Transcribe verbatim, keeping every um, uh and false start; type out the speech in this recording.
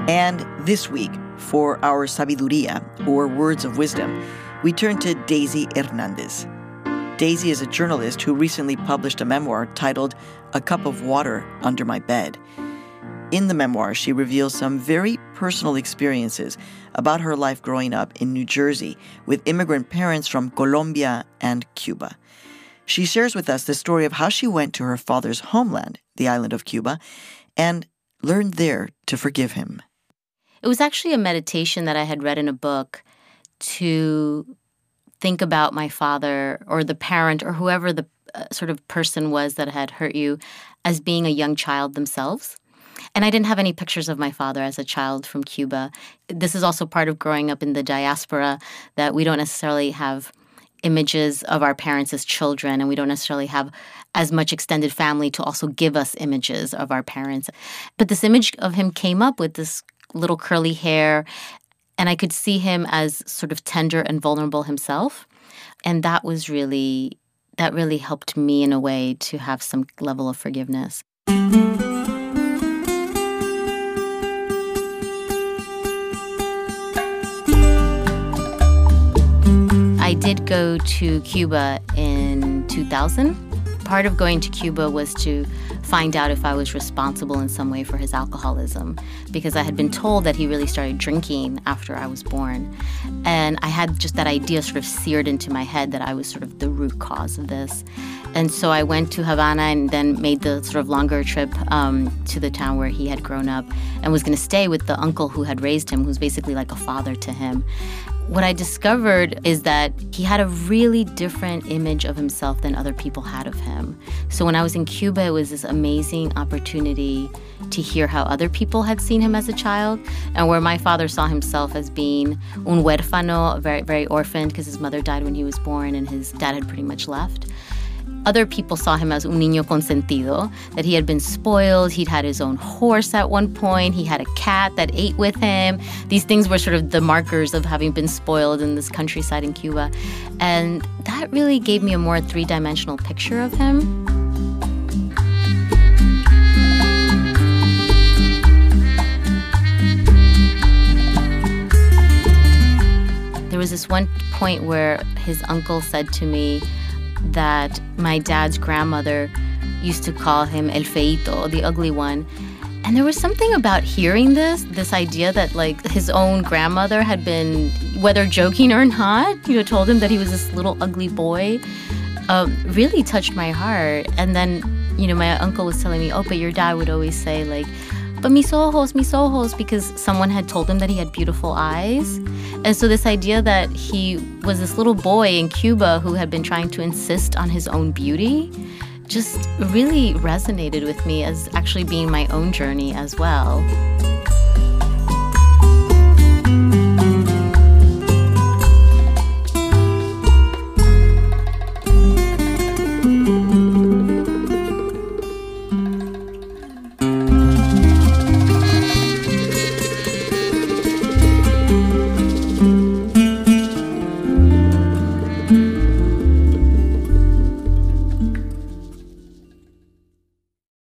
And this week, for our sabiduría, or words of wisdom, we turn to Daisy Hernandez. Daisy is a journalist who recently published a memoir titled A Cup of Water Under My Bed. In the memoir, she reveals some very personal experiences about her life growing up in New Jersey with immigrant parents from Colombia and Cuba. She shares with us the story of how she went to her father's homeland, the island of Cuba, and learned there to forgive him. It was actually a meditation that I had read in a book to think about my father or the parent or whoever the uh, sort of person was that had hurt you as being a young child themselves. And I didn't have any pictures of my father as a child from Cuba. This is also part of growing up in the diaspora, that we don't necessarily have images of our parents as children, and we don't necessarily have as much extended family to also give us images of our parents. But this image of him came up with this little curly hair, and I could see him as sort of tender and vulnerable himself. And that was really, that really helped me in a way to have some level of forgiveness. I did go to Cuba in two thousand. Part of going to Cuba was to find out if I was responsible in some way for his alcoholism, because I had been told that he really started drinking after I was born. And I had just that idea sort of seared into my head that I was sort of the root cause of this. And so I went to Havana and then made the sort of longer trip um, to the town where he had grown up and was going to stay with the uncle who had raised him, who's basically like a father to him. What I discovered is that he had a really different image of himself than other people had of him. So when I was in Cuba, it was this amazing opportunity to hear how other people had seen him as a child, and where my father saw himself as being un huérfano, very, very orphaned, because his mother died when he was born and his dad had pretty much left. Other people saw him as un niño consentido, that he had been spoiled. He'd had his own horse at one point. He had a cat that ate with him. These things were sort of the markers of having been spoiled in this countryside in Cuba. And that really gave me a more three-dimensional picture of him. There was this one point where his uncle said to me that my dad's grandmother used to call him El Feito, the ugly one. And there was something about hearing this, this idea that like his own grandmother had been, whether joking or not, you know, told him that he was this little ugly boy, um, really touched my heart. And then, you know, my uncle was telling me, oh, but your dad would always say like, but mis ojos, mis ojos, because someone had told him that he had beautiful eyes. And so this idea that he was this little boy in Cuba who had been trying to insist on his own beauty just really resonated with me as actually being my own journey as well.